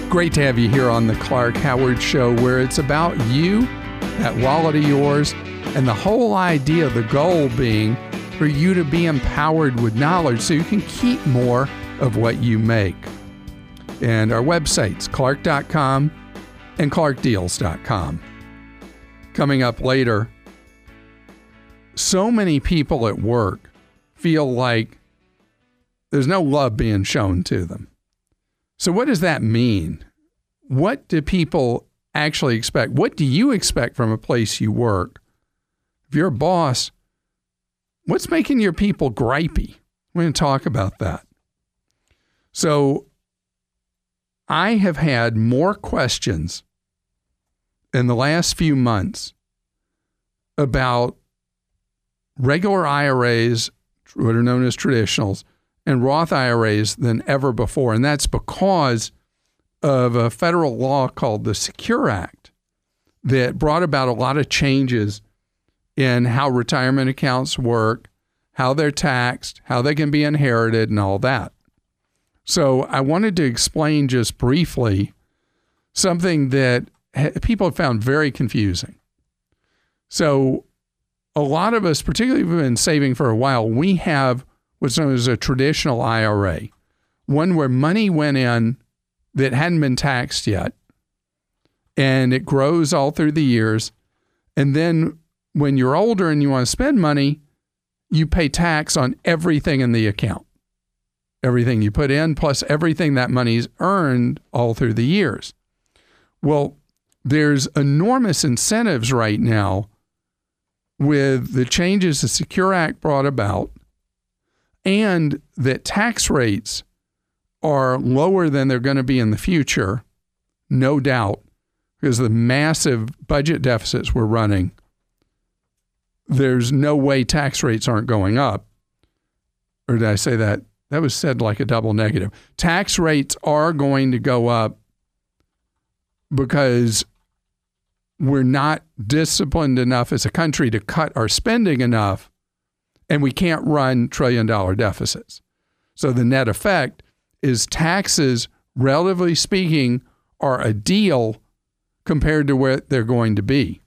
Great to have you here on the Clark Howard Show, where it's about you, that wallet of yours, and the whole idea, the goal being for you to be empowered with knowledge so you can keep more of what you make. And our websites, clark.com and clarkdeals.com. Coming up later, so many people at work feel like there's no love being shown to them. So what does that mean? What do people actually expect? What do you expect from a place you work? If you're a boss, what's making your people gripey? We're going to talk about that. So I have had more questions in the last few months about regular IRAs, what are known as traditionals, and Roth IRAs than ever before. And that's because of a federal law called the Secure Act that brought about a lot of changes in how retirement accounts work, how they're taxed, how they can be inherited, and all that. So I wanted to explain just briefly something that people have found very confusing. So a lot of us, particularly if we've been saving for a while, we have what's known as a traditional IRA, one where money went in that hadn't been taxed yet, and it grows all through the years. And then when you're older and you want to spend money, you pay tax on everything in the account, everything you put in, plus everything that money's earned all through the years. Well, there's enormous incentives right now with the changes the Secure Act brought about, and that tax rates are lower than they're going to be in the future, no doubt, because of the massive budget deficits we're running. There's no way tax rates aren't going up. Or did I say that? That was said like a double negative. Tax rates are going to go up because we're not disciplined enough as a country to cut our spending enough, and we can't run trillion-dollar deficits. So the net effect is taxes, relatively speaking, are a deal compared to where they're going to be.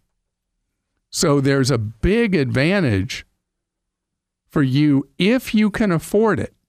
So there's a big advantage for you, if you can afford it,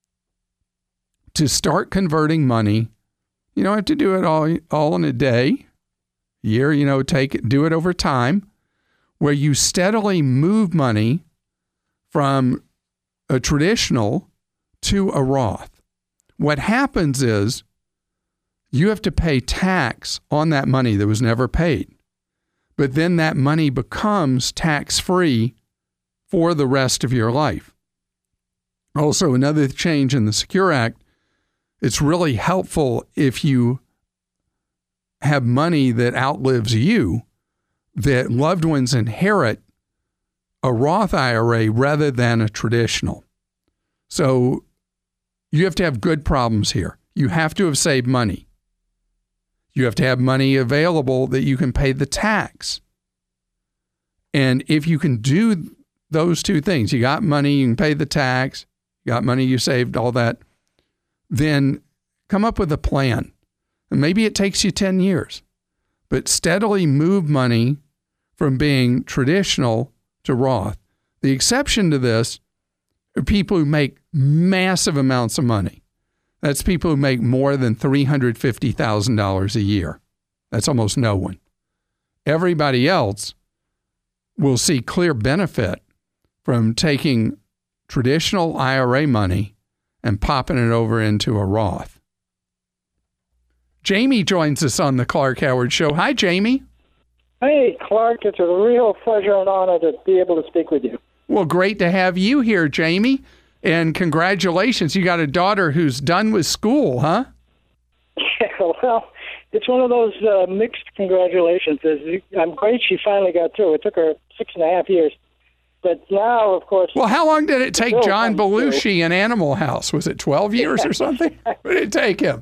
to start converting money. You don't have to do it all in a day, year, do it over time, where you steadily move money from a traditional to a Roth. What happens is you have to pay tax on that money that was never paid. But then that money becomes tax-free for the rest of your life. Also, another change in the Secure Act, it's really helpful if you have money that outlives you, that loved ones inherit a Roth IRA rather than a traditional. So you have to have good problems here. You have to have saved money. You have to have money available that you can pay the tax. And if you can do those two things, you got money, you can pay the tax, you got money you saved, all that, then come up with a plan. And maybe it takes you 10 years, but steadily move money from being traditional to Roth. The exception to this are people who make massive amounts of money. That's people who make more than $350,000 a year. That's almost no one. Everybody else will see clear benefit from taking traditional IRA money and popping it over into a Roth. Jamie joins us on the Clark Howard Show. Hi, Jamie. Hey, Clark. It's a real pleasure and honor to be able to speak with you. Well, great to have you here, Jamie. And congratulations. You got a daughter who's done with school, huh? Yeah, well, it's one of those mixed congratulations. I'm great she finally got through. It took her 6.5 years. But now, of course... Well, how long did it take John Belushi in Animal House? Was it 12 years or something? What did it take him?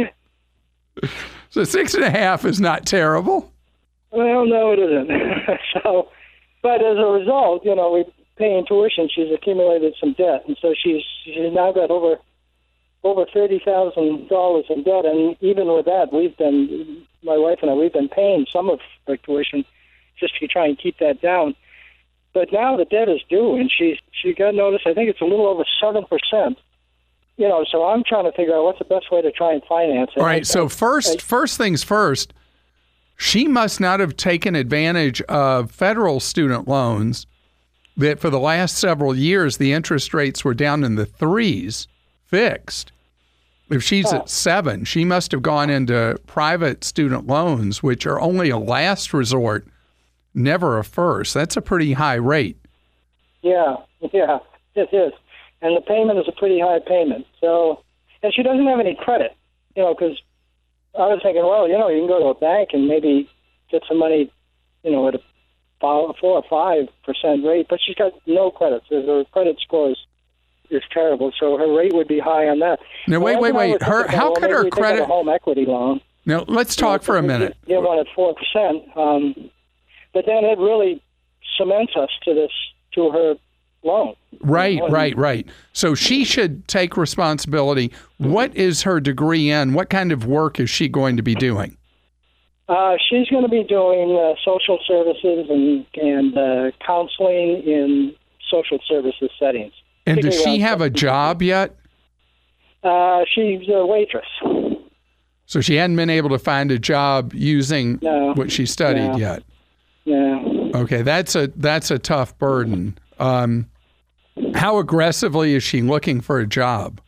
So 6.5 is not terrible. Well, no, it isn't. But as a result, we paying tuition, she's accumulated some debt, and so she's now got over over $30,000 in debt, and even with that, my wife and I, we've been paying some of her tuition just to try and keep that down. But now the debt is due, and she got notice. I think it's a little over 7%. So I'm trying to figure out what's the best way to try and finance it. All right. So first things first, she must not have taken advantage of federal student loans that for the last several years the interest rates were down in the 3s, fixed. If she's at 7, she must have gone into private student loans, which are only a last resort, never a first. That's a pretty high rate. Yeah, it is. And the payment is a pretty high payment. So, and she doesn't have any credit, because I was thinking, well, you can go to a bank and maybe get some money, at a 4 or 5% rate, but she's got no credit. So her credit score is terrible. So her rate would be high on that. Now, wait. How could her credit? A home equity loan. Now, let's talk for a minute. You one at 4%, but then it really cements us to her loan. Right. So she should take responsibility. What is her degree in? What kind of work is she going to be doing? She's going to be doing social services and counseling in social services settings. And does she have a job yet? She's a waitress. So she hadn't been able to find a job using what she studied yet. Yeah. Okay, that's a tough burden. How aggressively is she looking for a job?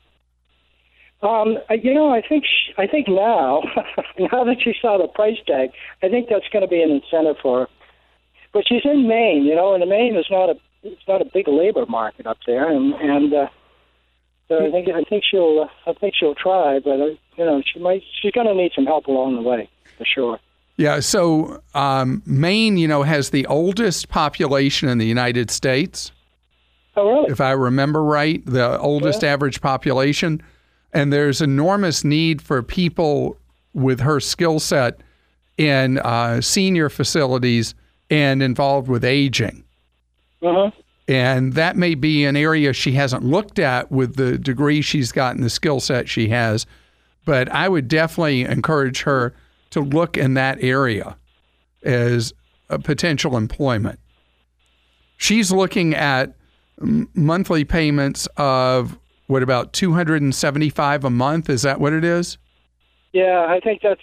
I think now that she saw the price tag, I think that's going to be an incentive for her. But she's in Maine, and Maine is not a big labor market up there, and so I think she'll try, but she's going to need some help along the way for sure. Yeah. So Maine, has the oldest population in the United States. Oh, really? If I remember right, the oldest average population. And there's enormous need for people with her skill set in senior facilities and involved with aging. Uh-huh. And that may be an area she hasn't looked at with the degree she's got and the skill set she has. But I would definitely encourage her to look in that area as a potential employment. She's looking at monthly payments of about $275 a month? Is that what it is? Yeah, I think that's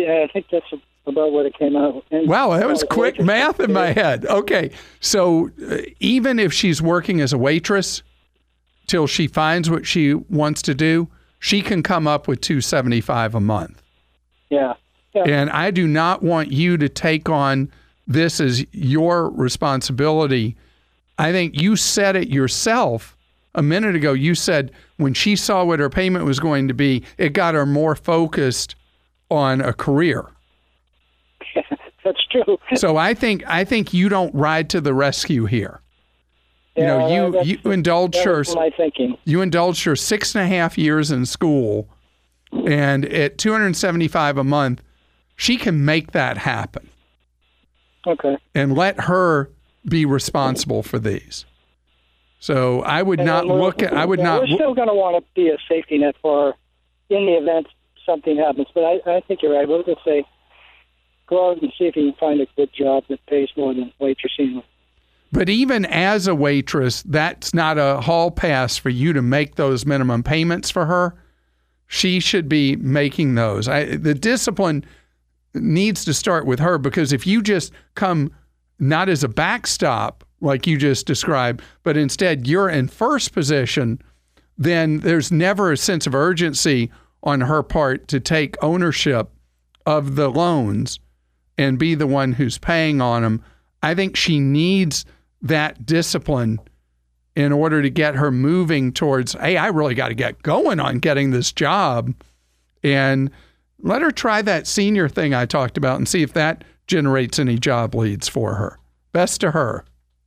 about what it came out. And wow, that was quick math in my head. Okay, so even if she's working as a waitress till she finds what she wants to do, she can come up with $275 a month. Yeah. And I do not want you to take on this as your responsibility. I think you said it yourself a minute ago. You said when she saw what her payment was going to be, it got her more focused on a career. That's true. So I think you don't ride to the rescue here. You indulged her. My thinking. You indulged her 6.5 years in school, and at $275 a month, she can make that happen. Okay. And let her be responsible for these. So I would not look at. I would not. We're still going to want to be a safety net for her in the event something happens. But I think you're right. We'll just say, go out and see if you can find a good job that pays more than waitressing. But even as a waitress, that's not a hall pass for you to make those minimum payments for her. She should be making those. The discipline needs to start with her, because if you just come not as a backstop like you just described, but instead you're in first position, then there's never a sense of urgency on her part to take ownership of the loans and be the one who's paying on them. I think she needs that discipline in order to get her moving towards, hey, I really got to get going on getting this job. And let her try that senior thing I talked about and see if that generates any job leads for her. Best to her.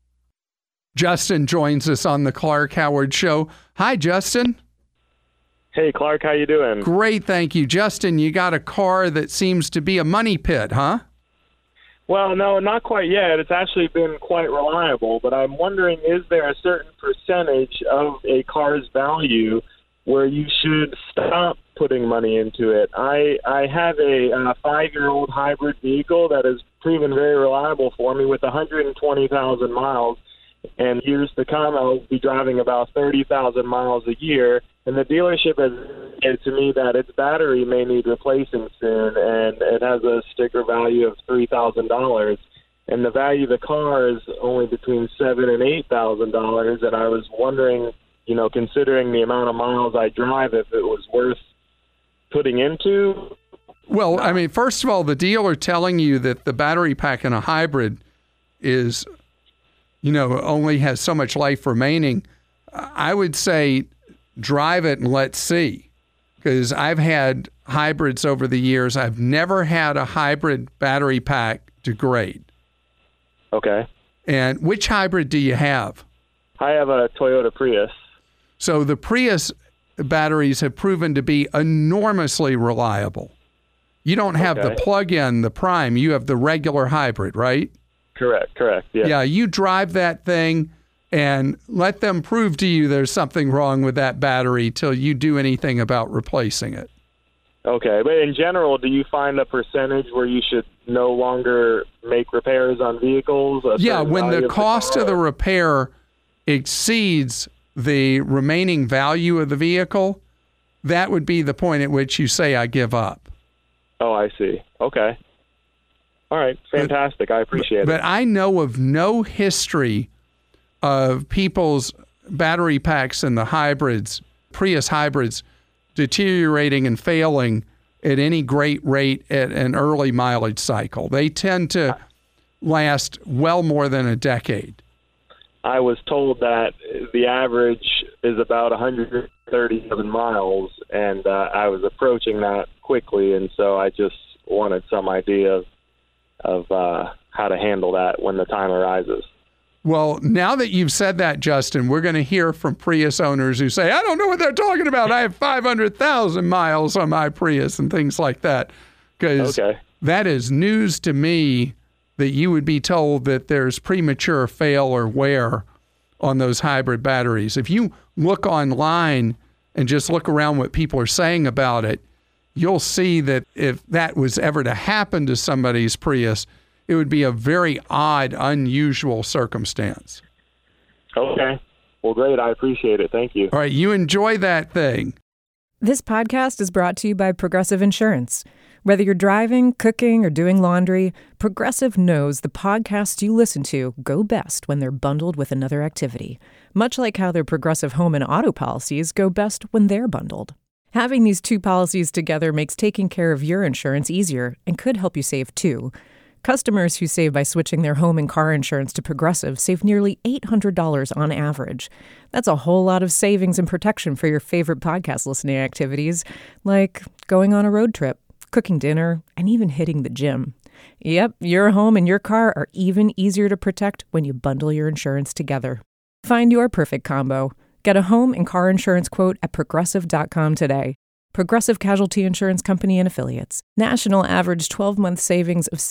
Justin joins us on the Clark Howard Show. Hi, Justin. Hey, Clark. How you doing? Great, thank you. Justin, you got a car that seems to be a money pit, huh? Well, no, not quite yet. It's actually been quite reliable, but I'm wondering, is there a certain percentage of a car's value where you should stop putting money into it. I have a 5-year-old hybrid vehicle that has proven very reliable for me with 120,000 miles. And years to come, I'll be driving about 30,000 miles a year. And the dealership has said to me that its battery may need replacing soon, and it has a sticker value of $3,000. And the value of the car is only between $7,000 and $8,000. And I was wondering, considering the amount of miles I drive, if it was worth putting into. Well, I mean, first of all, the dealer telling you that the battery pack in a hybrid is, only has so much life remaining, I would say drive it and let's see. Because I've had hybrids over the years. I've never had a hybrid battery pack degrade. Okay. And which hybrid do you have? I have a Toyota Prius. So the Prius batteries have proven to be enormously reliable. You don't have the plug-in, the Prime. You have the regular hybrid, right? Correct. Yeah. Yeah, you drive that thing and let them prove to you there's something wrong with that battery till you do anything about replacing it. Okay, but in general, do you find a percentage where you should no longer make repairs on vehicles? Yeah, when the cost of the repair exceeds the remaining value of the vehicle, that would be the point at which you say, I give up. Oh, I see. Okay. All right, fantastic. I appreciate it. But I know of no history of people's battery packs in the hybrids, Prius hybrids, deteriorating and failing at any great rate at an early mileage cycle. They tend to last well more than a decade. I was told that the average is about 130,000 miles, and I was approaching that quickly, and so I just wanted some idea of how to handle that when the time arises. Well, now that you've said that, Justin, we're going to hear from Prius owners who say, I don't know what they're talking about. I have 500,000 miles on my Prius and things like that. Because that is news to me that you would be told that there's premature fail or wear on those hybrid batteries. If you look online and just look around what people are saying about it, you'll see that if that was ever to happen to somebody's Prius, it would be a very odd, unusual circumstance. Okay. Well, great. I appreciate it. Thank you. All right. You enjoy that thing. This podcast is brought to you by Progressive Insurance. Whether you're driving, cooking, or doing laundry, Progressive knows the podcasts you listen to go best when they're bundled with another activity, much like how their Progressive home and auto policies go best when they're bundled. Having these two policies together makes taking care of your insurance easier and could help you save too. Customers who save by switching their home and car insurance to Progressive save nearly $800 on average. That's a whole lot of savings and protection for your favorite podcast listening activities, like going on a road trip, cooking dinner, and even hitting the gym. Yep, your home and your car are even easier to protect when you bundle your insurance together. Find your perfect combo. Get a home and car insurance quote at Progressive.com today. Progressive Casualty Insurance Company and Affiliates. National average 12-month savings of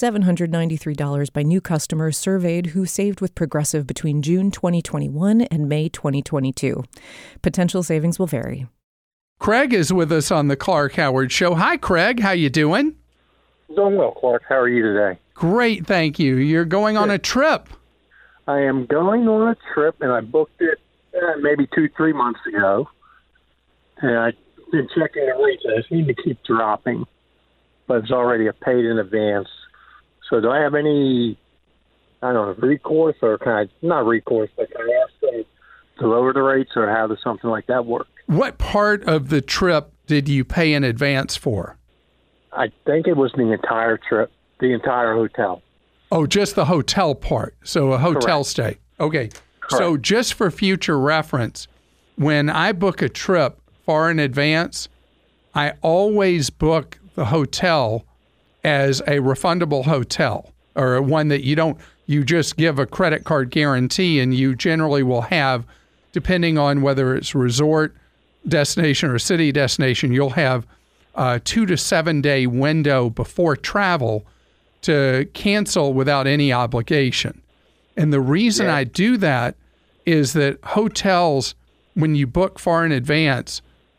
$793 by new customers surveyed who saved with Progressive between June 2021 and May 2022. Potential savings will vary. Craig is with us on the Clark Howard Show. Hi, Craig. How you doing? Doing well, Clark. How are you today? Great, thank you. You're going on a trip. I am going on a trip, and I booked it maybe 2-3 months ago. And I've been checking the rates. I just need to keep dropping, but it's already paid in advance. So do I have any, recourse, or can I, not recourse, but can I ask them to lower the rates, or how does something like that work? What part of the trip did you pay in advance for? I think it was the entire trip, the entire hotel. Oh, just the hotel part. So a hotel stay. Okay. Correct. So just for future reference, when I book a trip far in advance, I always book the hotel as a refundable hotel, or one that you just give a credit card guarantee, and you generally will have, depending on whether it's resort destination or city destination, you'll have a 2 to 7 day window before travel to cancel without any obligation. And the reason I do that is that hotels, when you book far in advance,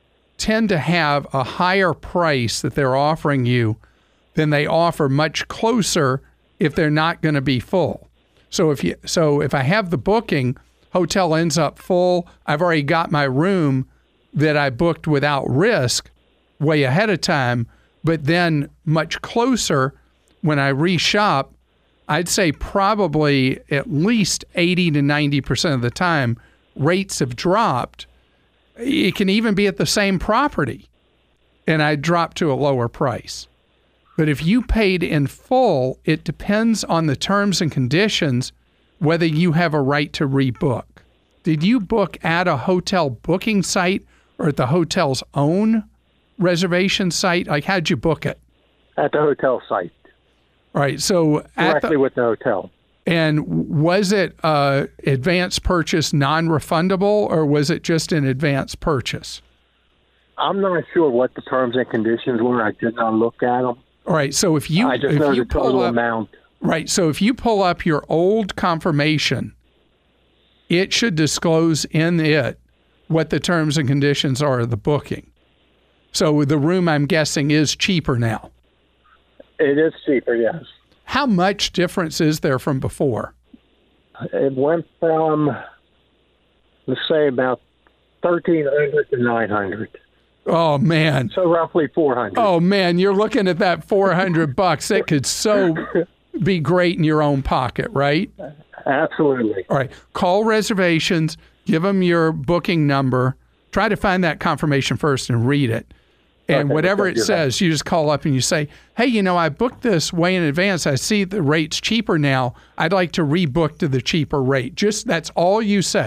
tend to have a higher price that they're offering you than they offer much closer if they're not going to be full. So if I have the booking, hotel ends up full, I've already got my room that I booked without risk way ahead of time, but then much closer when I reshop, I'd say probably at least 80 to 90% of the time, rates have dropped. It can even be at the same property, and I drop to a lower price. But if you paid in full, it depends on the terms and conditions whether you have a right to rebook. Did you book at a hotel booking site or at the hotel's own reservation site? Like, how'd you book it? At the hotel site. All right, so directly with the hotel. And was it advance purchase non-refundable, or was it just an advance purchase? I'm not sure what the terms and conditions were. I did not look at them. All right, so if you I just know the total amount. Right, so if you pull up your old confirmation, it should disclose in it what the terms and conditions are of the booking. So the room, I'm guessing, is cheaper now. It is cheaper, yes. How much difference is there from before? It went from, let's say, about $1,300 to $900. Oh, man. So roughly $400. Oh, man, you're looking at that $400. That could so be great in your own pocket, right? Absolutely. All right. Call reservations. Give them your booking number. Try to find that confirmation first and read it. And okay, whatever it says, you just call up and you say, hey, I booked this way in advance. I see the rate's cheaper now. I'd like to rebook to the cheaper rate. Just that's all you say.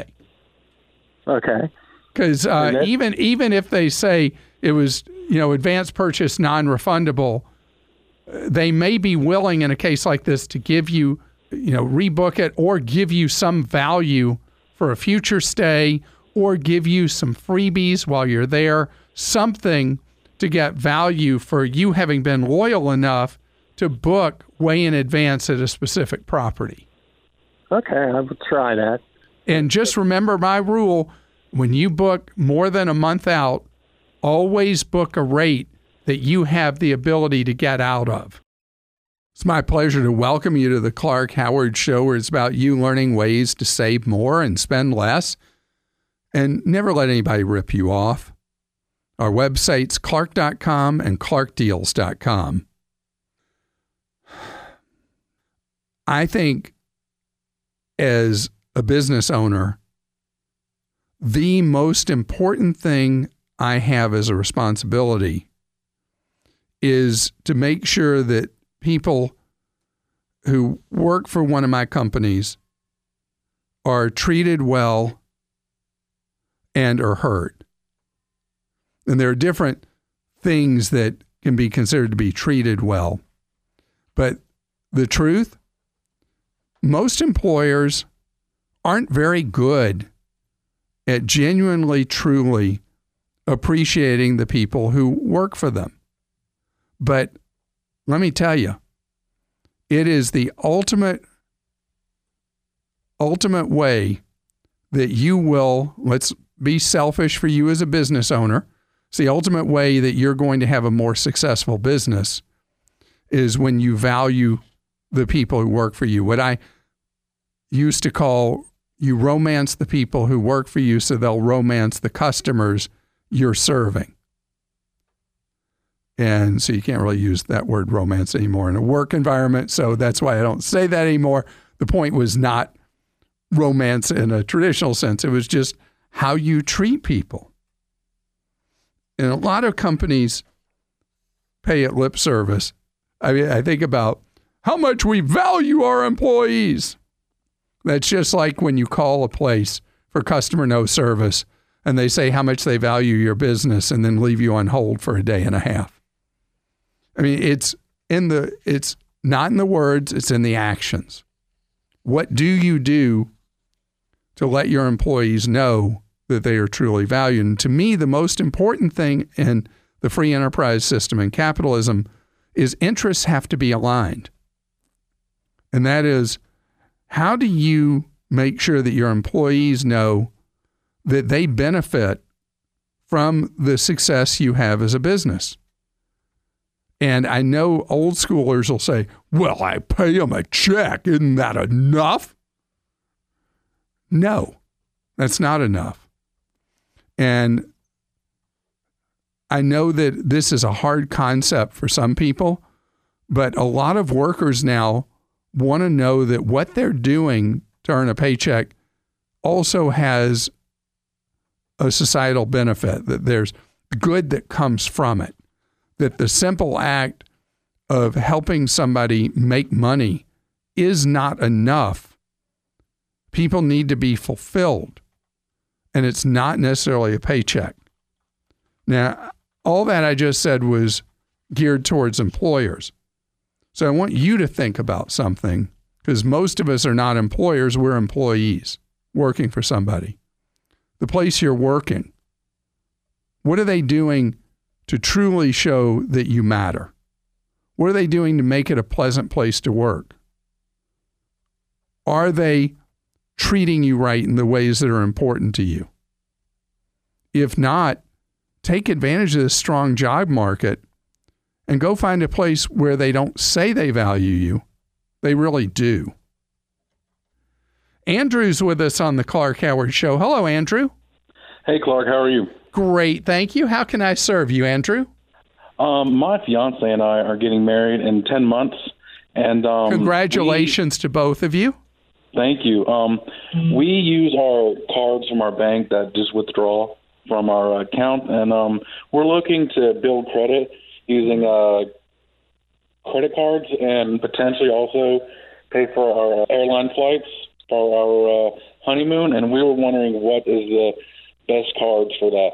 Okay. Because even if they say it was, advance purchase non-refundable, they may be willing in a case like this to give you, rebook it or give you some value for a future stay or give you some freebies while you're there, something to get value for you having been loyal enough to book way in advance at a specific property. Okay, I will try that. And just remember my rule, when you book more than a month out, always book a rate that you have the ability to get out of. It's my pleasure to welcome you to the Clark Howard Show, where it's about you learning ways to save more and spend less and never let anybody rip you off. Our websites, clark.com and clarkdeals.com. I think as a business owner, the most important thing I have as a responsibility is to make sure that people who work for one of my companies are treated well and are heard. And there are different things that can be considered to be treated well. But the truth, most employers aren't very good at genuinely, truly appreciating the people who work for them. But let me tell you, it is the ultimate way that you will, let's be selfish for you as a business owner, it's the ultimate way that you're going to have a more successful business is when you value the people who work for you. What I used to call, you romance the people who work for you so they'll romance the customers you're serving. And so you can't really use that word romance anymore in a work environment, so that's why I don't say that anymore. The point was not romance in a traditional sense. It was just how you treat people. And a lot of companies pay it lip service. I mean, I think about how much we value our employees. That's just like when you call a place for customer no service and they say how much they value your business and then leave you on hold for a day and a half. I mean, it's not in the words, it's in the actions. What do you do to let your employees know that they are truly valued? And to me, the most important thing in the free enterprise system and capitalism is interests have to be aligned. And that is, how do you make sure that your employees know that they benefit from the success you have as a business. And I know old schoolers will say, well, I pay them a check. Isn't that enough? No, that's not enough. And I know that this is a hard concept for some people, but a lot of workers now want to know that what they're doing to earn a paycheck also has a societal benefit, that there's good that comes from it, that the simple act of helping somebody make money is not enough. People need to be fulfilled, and it's not necessarily a paycheck. Now, all that I just said was geared towards employers. So I want you to think about something, because most of us are not employers, we're employees working for somebody. The place you're working, what are they doing to truly show that you matter? What are they doing to make it a pleasant place to work? Are they treating you right in the ways that are important to you? If not, take advantage of this strong job market and go find a place where they don't say they value you. They really do. Andrew's with us on the Clark Howard Show. Hello, Andrew. Hey, Clark. How are you? Great. Thank you. How can I serve you, Andrew? My fiance and I are getting married in 10 months. And congratulations to both of you. Thank you. We use our cards from our bank that just withdraw from our account, and we're looking to build credit using credit cards and potentially also pay for our airline flights for our honeymoon, and we were wondering what is the best cards for that.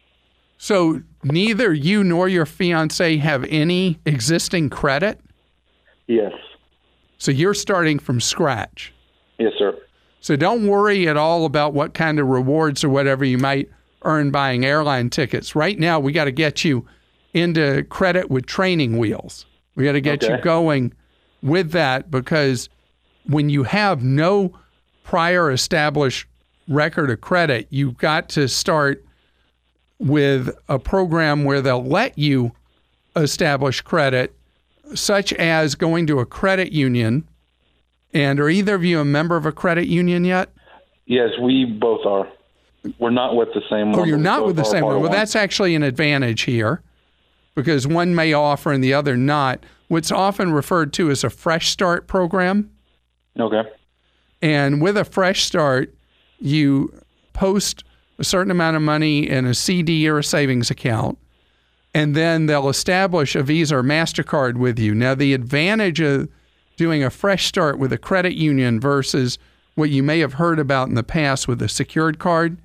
So neither you nor your fiance have any existing credit? Yes. So you're starting from scratch? Yes, sir. So don't worry at all about what kind of rewards or whatever you might earn buying airline tickets. Right now, we got to get you into credit with Training Wheels. We got to get you going with that, because when you have no prior established record of credit, you've got to start with a program where they'll let you establish credit, such as going to a credit union. And are either of you a member of a credit union yet? Yes, we both are. We're not with the same one. Oh, you're not with the same one. Well, that's actually an advantage here, because one may offer and the other not. What's often referred to as a Fresh Start program. Okay. And with a Fresh Start, you post a certain amount of money in a CD or a savings account, and then they'll establish a Visa or MasterCard with you. Now, the advantage of doing a Fresh Start with a credit union versus what you may have heard about in the past with a secured card,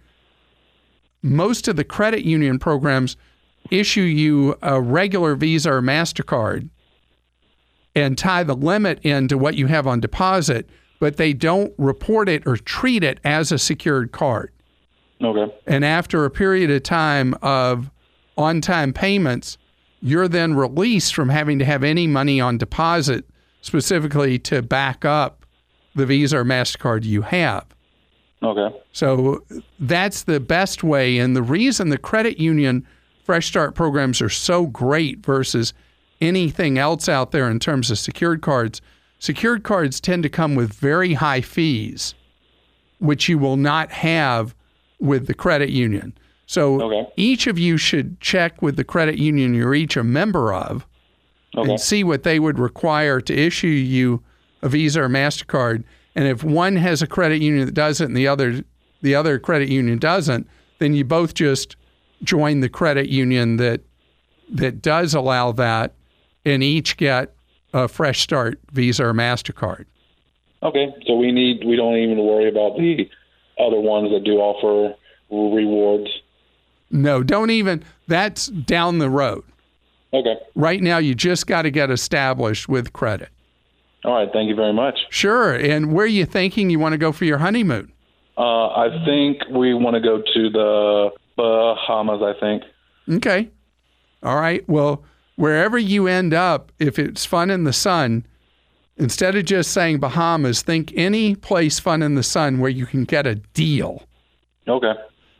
most of the credit union programs issue you a regular Visa or MasterCard and tie the limit into what you have on deposit, but they don't report it or treat it as a secured card. Okay. And after a period of time of on-time payments, you're then released from having to have any money on deposit specifically to back up the Visa or MasterCard you have. Okay. So that's the best way. And the reason the credit union Fresh Start programs are so great versus anything else out there in terms of secured cards tend to come with very high fees, which you will not have with the credit union. So each of you should check with the credit union you're each a member of and see what they would require to issue you a Visa or MasterCard. And if one has a credit union that does it and the other credit union doesn't, then you both just join the credit union that does allow that and each get a Fresh Start Visa or MasterCard. Okay, so we don't even worry about the other ones that do offer rewards. No, don't even. That's down the road. Okay. Right now, you just got to get established with credit. All right, thank you very much. Sure. And where are you thinking you want to go for your honeymoon? I think we want to go to the Bahamas, I think. Okay. All right. Well, wherever you end up, if it's fun in the sun, instead of just saying Bahamas, think any place fun in the sun where you can get a deal. Okay.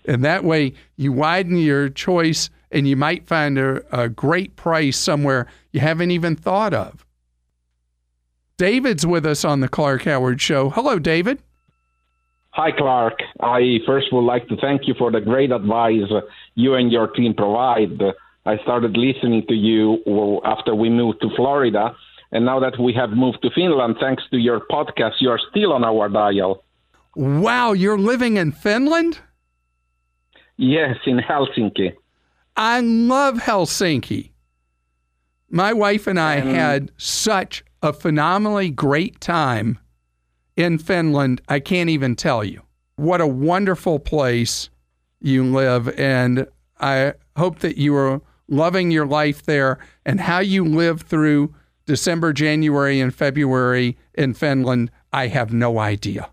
And that way you widen your choice and you might find a great price somewhere you haven't even thought of. David's with us on the Clark Howard Show. Hello, David. Hi, Clark. I first would like to thank you for the great advice you and your team provide. I started listening to you after we moved to Florida, and now that we have moved to Finland, thanks to your podcast, you're still on our dial. Wow, you're living in Finland? Yes, in Helsinki. I love Helsinki. My wife and I had such a phenomenally great time in Finland. I can't even tell you. What a wonderful place you live, and I hope that you are loving your life there. And how you live through December, January, and February in Finland, I have no idea.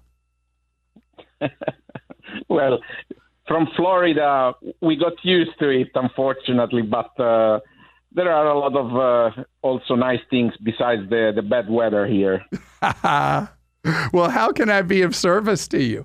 Well, from Florida, we got used to it, unfortunately, but there are a lot of also nice things besides the bad weather here. Well, how can I be of service to you?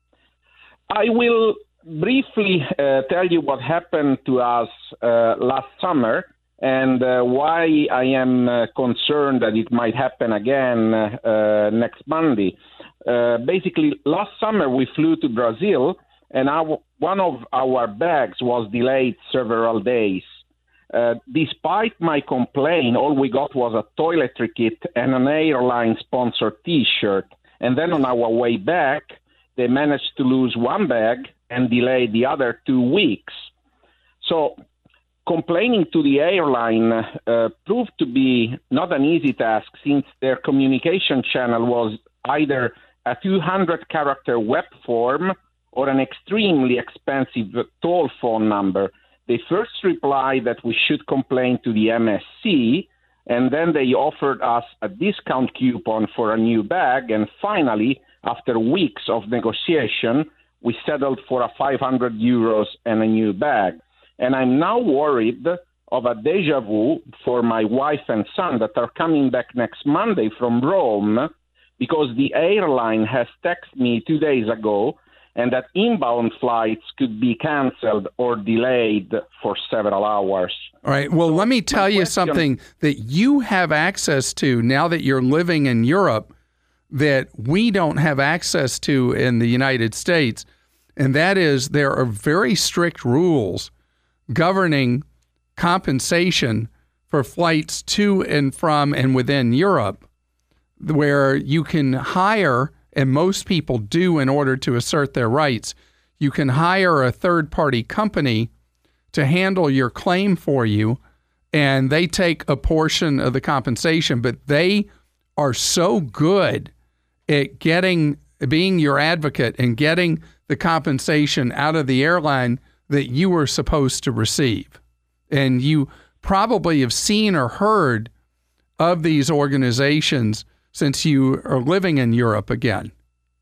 I will briefly tell you what happened to us last summer and why I am concerned that it might happen again next Monday. Basically, last summer we flew to Brazil, and one of our bags was delayed several days. Despite my complaint, all we got was a toiletry kit and an airline-sponsored T-shirt. And then on our way back, they managed to lose one bag and delay the other 2 weeks. So complaining to the airline proved to be not an easy task, since their communication channel was either a 200-character web form or an extremely expensive toll phone number. They first replied that we should complain to the MSC, and then they offered us a discount coupon for a new bag, and finally, after weeks of negotiation, we settled for a 500 euros and a new bag. And I'm now worried of a deja vu for my wife and son that are coming back next Monday from Rome, because the airline has texted me 2 days ago and that inbound flights could be canceled or delayed for several hours. All right. Well, let me tell you something that you have access to now that you're living in Europe that we don't have access to in the United States, and that is there are very strict rules governing compensation for flights to and from and within Europe, where you can hire, and most people do in order to assert their rights, you can hire a third-party company to handle your claim for you, and they take a portion of the compensation, but they are so good at being your advocate and getting the compensation out of the airline that you were supposed to receive. And you probably have seen or heard of these organizations since you are living in Europe again.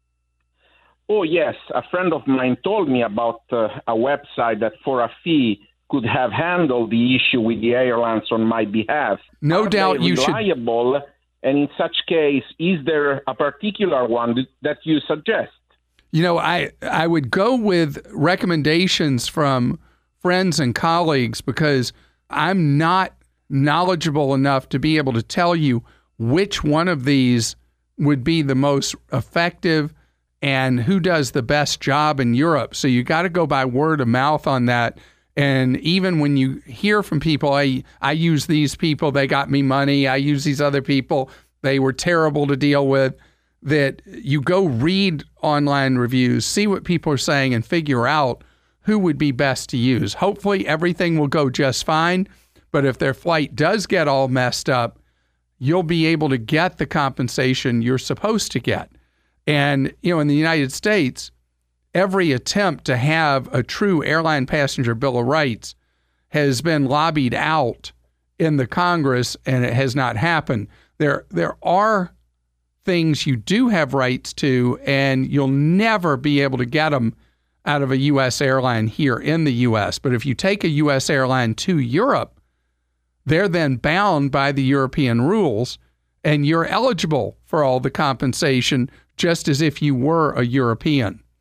Oh, yes. A friend of mine told me about a website that for a fee could have handled the issue with the airlines on my behalf. No doubt you should. Reliable, and in such case, is there a particular one that you suggest? You know, I would go with recommendations from friends and colleagues because I'm not knowledgeable enough to be able to tell you which one of these would be the most effective and who does the best job in Europe. So you got to go by word of mouth on that. And even when you hear from people, I use these people, they got me money. I use these other people, they were terrible to deal with. That you go read online reviews, see what people are saying, and figure out who would be best to use. Hopefully everything will go just fine. But if their flight does get all messed up, you'll be able to get the compensation you're supposed to get. And, you know, in the United States, every attempt to have a true airline passenger bill of rights has been lobbied out in the Congress, and it has not happened. There are things you do have rights to, and you'll never be able to get them out of a U.S. airline here in the U.S. But if you take a U.S. airline to Europe, they're then bound by the European rules, and you're eligible for all the compensation just as if you were a European.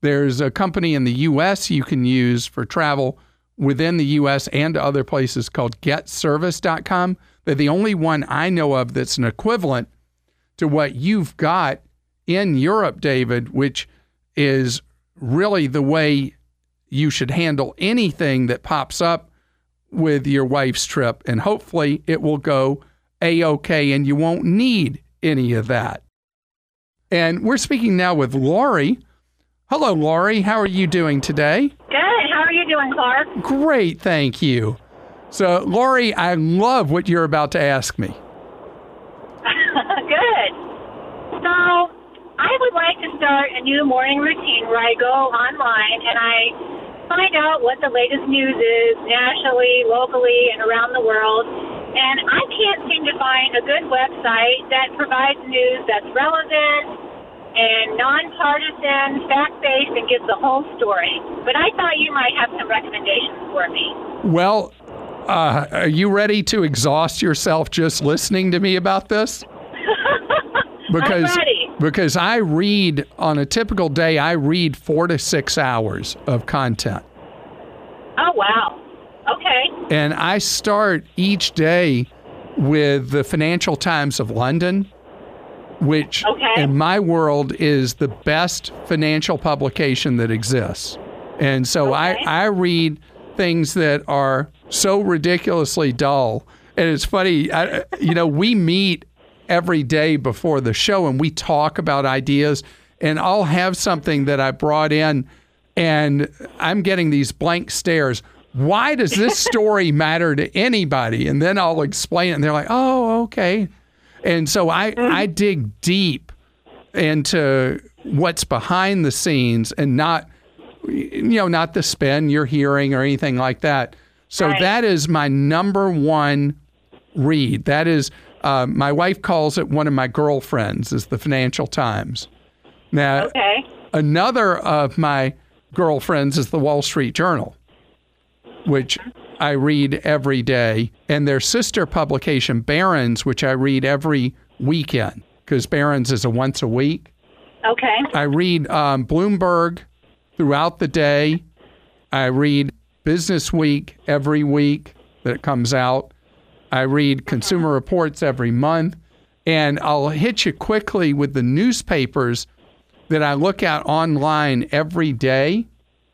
There's a company in the U.S. you can use for travel within the U.S. and other places called getservice.com. They're the only one I know of that's an equivalent to what you've got in Europe, David, which is really the way you should handle anything that pops up with your wife's trip. And hopefully it will go A-OK and you won't need any of that. And we're speaking now with Lori. Hello, Lori. How are you doing today? Good. How are you doing, Clark? Great, thank you. So, Lori, I love what you're about to ask me. Good. So, I would like to start a new morning routine where I go online and I find out what the latest news is nationally, locally, and around the world. And I can't seem to find a good website that provides news that's relevant and nonpartisan, fact-based, and gives the whole story. But I thought you might have some recommendations for me. Well, are you ready to exhaust yourself just listening to me about this? I'm ready. Because I read, on a typical day, I read 4 to 6 hours of content. Oh, wow. Okay. And I start each day with the Financial Times of London, which in my world is the best financial publication that exists. And so I read things that are so ridiculously dull. And it's funny, we meet every day before the show and we talk about ideas, and I'll have something that I brought in and I'm getting these blank stares. Why does this story matter to anybody? And then I'll explain it and they're like, oh, okay. And so I dig deep into what's behind the scenes and not the spin you're hearing or anything like that. So that is my number one read. That is, my wife calls it one of my girlfriends, is the Financial Times. Now, another of my girlfriends is the Wall Street Journal, which I read every day, and their sister publication, Barron's, which I read every weekend, because Barron's is a once a week. Okay. I read Bloomberg throughout the day. I read Business Week every week that it comes out. I read Consumer Reports every month. And I'll hit you quickly with the newspapers that I look at online every day.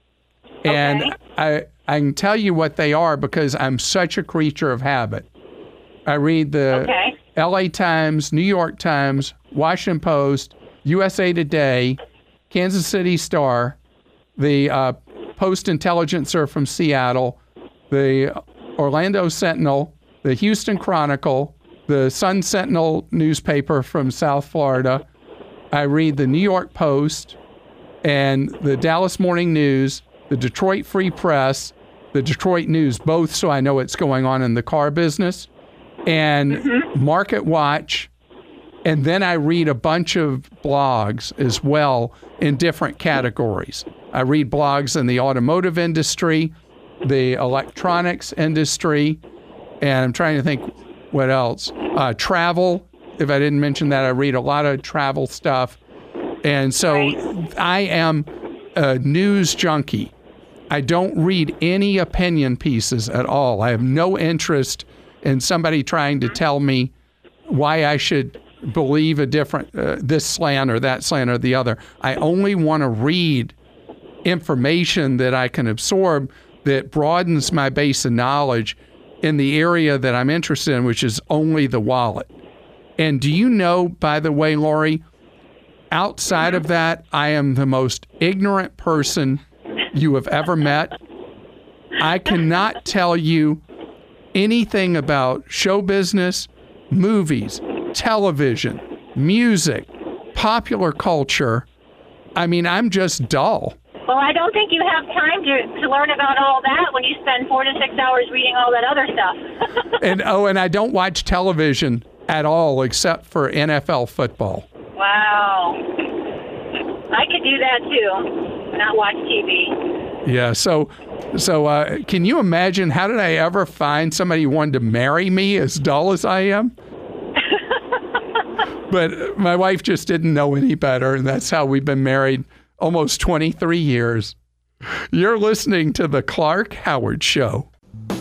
And I can tell you what they are because I'm such a creature of habit. I read the LA Times, New York Times, Washington Post, USA Today, Kansas City Star, the Post-Intelligencer from Seattle, the Orlando Sentinel, the Houston Chronicle, the Sun Sentinel newspaper from South Florida. I read the New York Post and the Dallas Morning News, the Detroit Free Press, the Detroit News, both so I know what's going on in the car business, and Market Watch. And then I read a bunch of blogs as well in different categories. I read blogs in the automotive industry, the electronics industry, and I'm trying to think what else. Travel, if I didn't mention that, I read a lot of travel stuff. And so I am a news junkie. I don't read any opinion pieces at all. I have no interest in somebody trying to tell me why I should believe a different, this slant or that slant or the other. I only want to read information that I can absorb that broadens my base of knowledge in the area that I'm interested in, which is only the wallet. And do you know, by the way, Lori, outside of that, I am the most ignorant person you have ever met. I cannot tell you anything about show business, movies, television, music, popular culture. I mean, I'm just dull. Well, I don't think you have time to learn about all that when you spend 4 to 6 hours reading all that other stuff. And I don't watch television at all except for NFL football. Wow. I could do that too, not watch TV. Yeah, so can you imagine, how did I ever find somebody who wanted to marry me as dull as I am? But my wife just didn't know any better, and that's how we've been married almost 23 years. You're listening to The Clark Howard Show.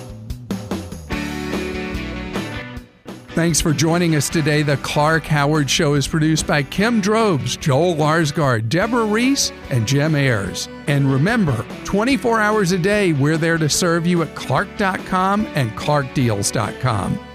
Thanks for joining us today. The Clark Howard Show is produced by Kim Drobes, Joel Larsgaard, Deborah Reese, and Jim Ayers. And remember, 24 hours a day, we're there to serve you at Clark.com and ClarkDeals.com.